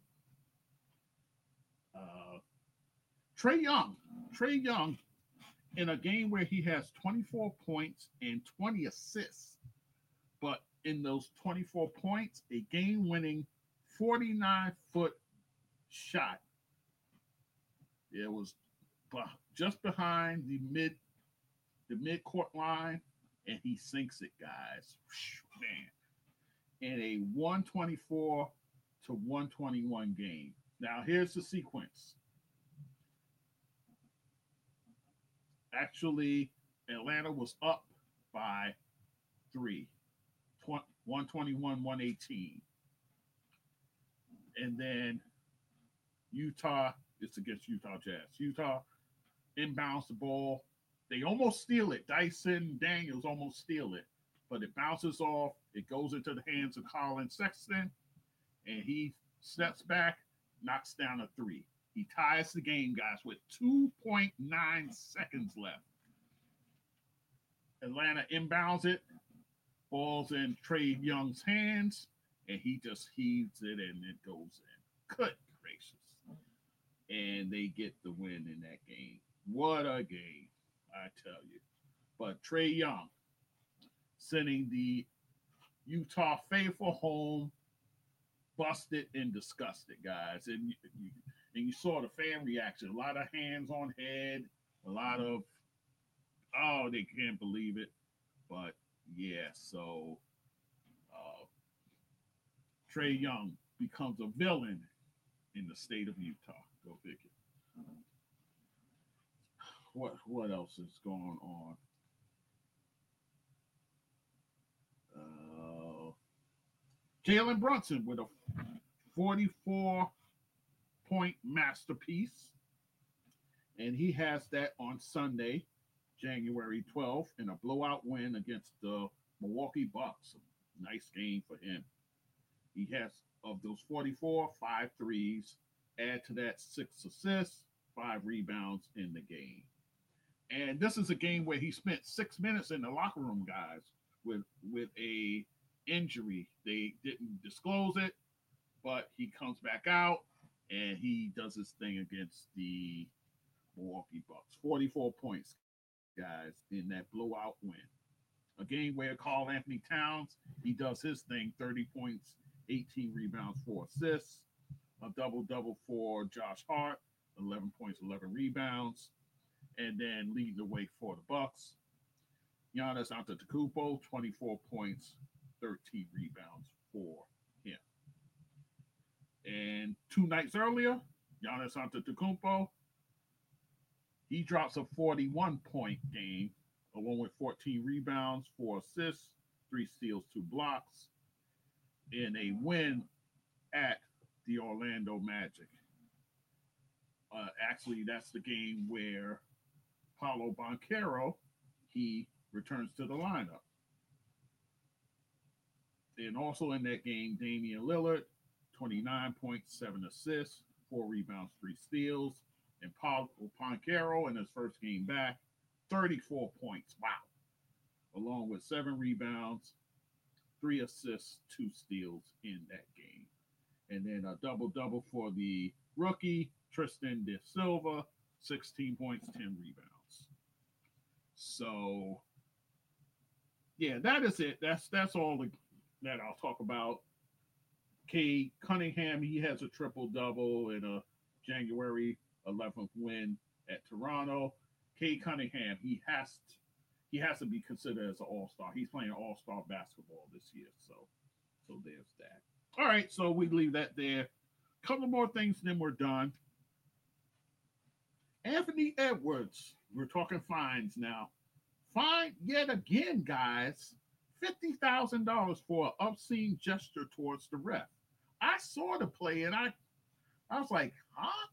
Uh, Trae Young. Trae Young, in a game where he has twenty-four points and twenty assists, but in those twenty-four points, a game-winning forty-nine-foot shot. It was just behind the mid the mid-court line, and he sinks it, guys. Man. In a one twenty-four to one twenty-one game. Now, here's the sequence. Actually, Atlanta was up by three. one twenty-one, one eighteen. And then Utah, it's against Utah Jazz. Utah inbounds the ball. They almost steal it. Dyson Daniels almost steal it. But it bounces off. It goes into the hands of Colin Sexton. And he steps back, knocks down a three. He ties the game, guys, with two point nine seconds left. Atlanta inbounds it. Ball's in Trae Young's hands. And he just heaves it and it goes in. Good gracious. And they get the win in that game. What a game, I tell you. But Trae Young sending the Utah faithful home, busted and disgusted, guys. And you, you, and you saw the fan reaction. A lot of hands on head, a lot of, oh, they can't believe it. But yeah, so uh, Trae Young becomes a villain in the state of Utah. Go figure. What what else is going on? Uh, Jalen Brunson with a forty-four point masterpiece, and he has that on Sunday, January twelfth, in a blowout win against the Milwaukee Bucks. Nice game for him. He has, of those forty-four, five threes. Add to that six assists, five rebounds in the game. And this is a game where he spent six minutes in the locker room, guys, with with a injury. They didn't disclose it, but he comes back out and he does his thing against the Milwaukee Bucks. forty-four points, guys, in that blowout win. A game where Karl Anthony Towns, he does his thing, thirty points, eighteen rebounds, four assists. A double-double for Josh Hart, eleven points, eleven rebounds. And then leading the way for the Bucks, Giannis Antetokounmpo, twenty-four points, thirteen rebounds for him. And two nights earlier, Giannis Antetokounmpo, he drops a forty-one point game, along with fourteen rebounds, four assists, three steals, two blocks, in a win at the Orlando Magic. Uh, actually, that's the game where Paolo Banchero, he returns to the lineup. And also in that game, Damian Lillard, twenty-nine points, seven assists, four rebounds, three steals. And Paolo Banchero, in his first game back, thirty-four points. Wow. Along with seven rebounds, three assists, two steals in that game. And then a double-double for the rookie, Tristan De Silva, sixteen points, ten rebounds. So, yeah, that is it. That's that's all the, that I'll talk about. Cade Cunningham, he has a triple-double in a January eleventh win at Toronto. Cade Cunningham, he has to, he has to be considered as an all-star. He's playing all-star basketball this year. So, so there's that. All right, so we leave that there. A couple more things, then we're done. Anthony Edwards, we're talking fines now. Fine yet again, guys. fifty thousand dollars for an obscene gesture towards the ref. I saw the play and I, I was like, huh?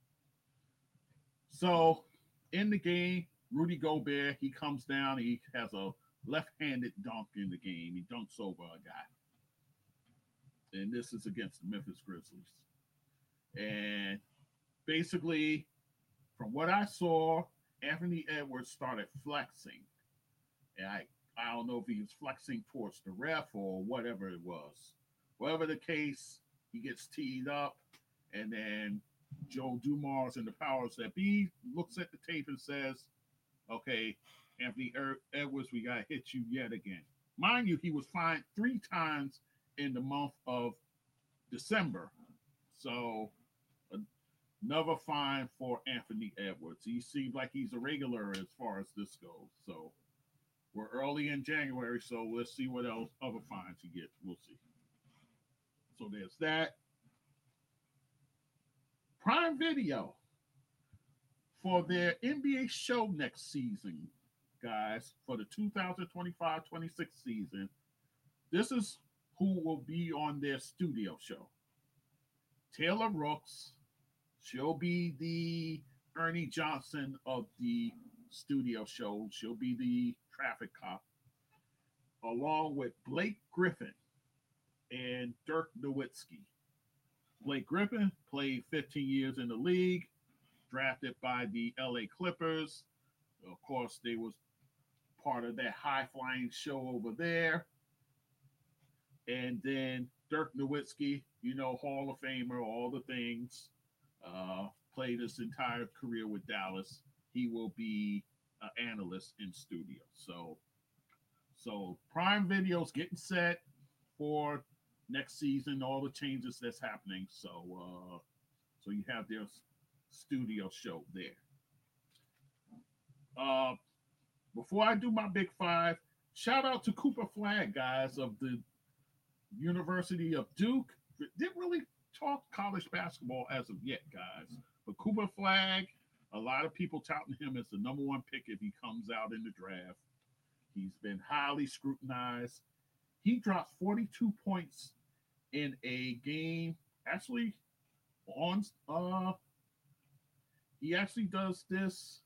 So in the game, Rudy Gobert, he comes down. He has a left-handed dunk in the game. He dunks over a guy. And this is against the Memphis Grizzlies. And basically, from what I saw, Anthony Edwards started flexing. And I, I don't know if he was flexing towards the ref or whatever it was. Whatever the case, he gets teed up. And then Joe Dumars and the powers that be looks at the tape and says, okay, Anthony Edwards, we got to hit you yet again. Mind you, he was fined three times in the month of December. So another fine for Anthony Edwards. He seems like he's a regular as far as this goes. So we're early in January, so let's see what else other fines he gets. We'll see. So there's that. Prime Video for their N B A show next season, guys, for the two thousand twenty-five twenty-six season. This is who will be on their studio show. Taylor Rooks. She'll be the Ernie Johnson of the studio show. She'll be the traffic cop, along with Blake Griffin and Dirk Nowitzki. Blake Griffin played fifteen years in the league, drafted by the L A Clippers. Of course, they was part of that high-flying show over there. And then Dirk Nowitzki, you know, Hall of Famer, all the things. Uh, played his entire career with Dallas. He will be an analyst in studio. So, so Prime Video's getting set for next season. All the changes that's happening. So, uh, So you have their studio show there. Uh, before I do my big five, shout out to Cooper Flagg, guys, of the University of Duke. Didn't really talk college basketball as of yet, guys. But Cooper Flagg, a lot of people touting him as the number one pick if he comes out in the draft. He's been highly scrutinized. He dropped forty-two points in a game. Actually, on uh, he actually does this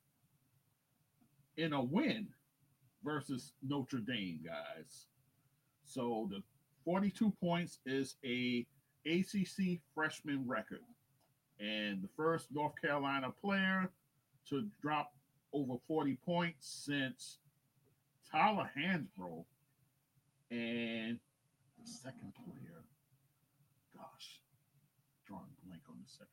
in a win versus Notre Dame, guys. So the forty-two points is a A C C freshman record, and the first North Carolina player to drop over forty points since Tyler Hansbrough, and the second player, gosh, drawing blank on the second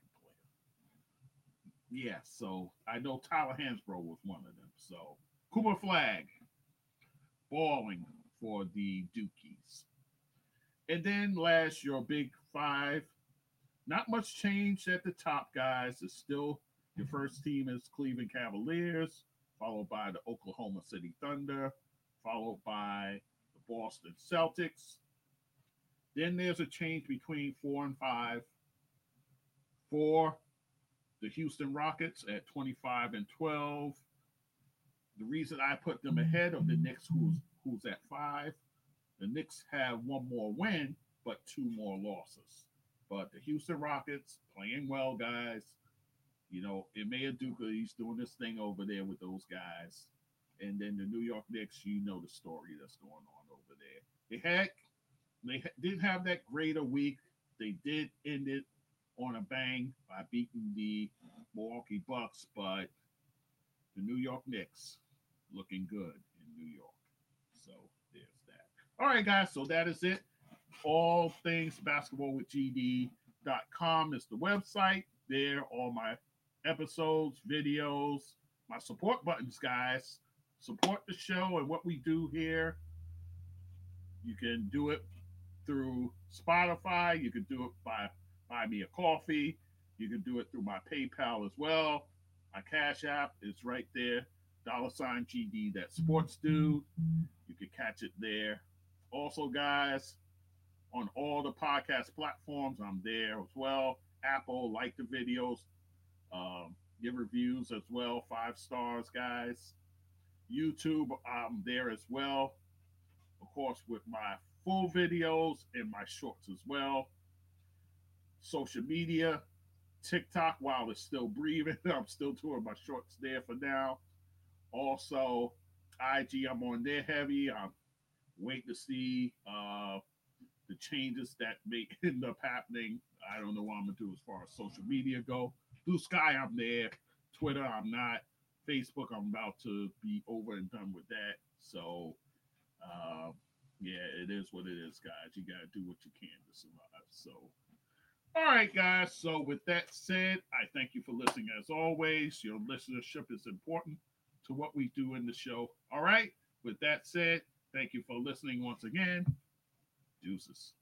player. Yeah, so I know Tyler Hansbrough was one of them. So Cooper Flagg, balling for the Dukies. And then last, your big five. Not much change at the top, guys. It's still your first team is Cleveland Cavaliers, followed by the Oklahoma City Thunder, followed by the Boston Celtics. Then there's a change between four and five. For the Houston Rockets at twenty-five and twelve. The reason I put them ahead of the Knicks, who's who's at five, the Knicks have one more win, but two more losses. But the Houston Rockets playing well, guys. You know, Ime Udoka, he's doing this thing over there with those guys. And then the New York Knicks, you know the story that's going on over there. They had, they didn't have that great a week. They did end it on a bang by beating the Milwaukee Bucks, but the New York Knicks looking good in New York. So there's that. All right, guys. So that is it. All things basketball with G D dot com is the website. There, all my episodes, videos, my support buttons, guys. Support the show and what we do here. You can do it through Spotify. You can do it by buy me a coffee. You can do it through my PayPal as well. My Cash App is right there. Dollar sign G D, that sports dude. You can catch it there. Also, guys, on all the podcast platforms, I'm there as well. Apple, like the videos. Um, give reviews as well. Five stars, guys. YouTube, I'm there as well. Of course, with my full videos and my shorts as well. Social media, TikTok, while it's still breathing, I'm still doing my shorts there for now. Also, I G, I'm on there heavy. I'm waiting to see uh, the changes that may end up happening. I don't know what I'm going to do as far as social media go. Blue Sky, I'm there. Twitter, I'm not. Facebook, I'm about to be over and done with that. So, uh, yeah, it is what it is, guys. You got to do what you can to survive. So, all right, guys. So, with that said, I thank you for listening as always. Your listenership is important to what we do in the show. All right. With that said, thank you for listening once again. Deuces.